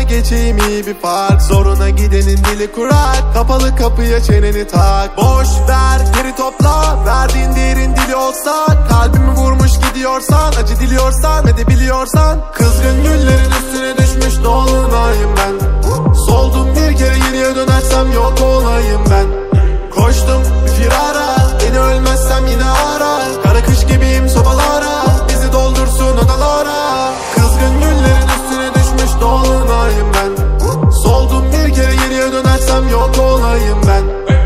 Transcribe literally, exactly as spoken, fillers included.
geçeyim iyi bir fark. Zoruna gidenin dili kurak, kapalı kapıya çeneni tak. Boş ver geri topla, verdiğin değerin dili olsa. Kalbimi vurmuş gidiyorsan, acı diliyorsan ve de biliyorsan. Kızgın güllerin üstüne düşmüş dolunayım ben.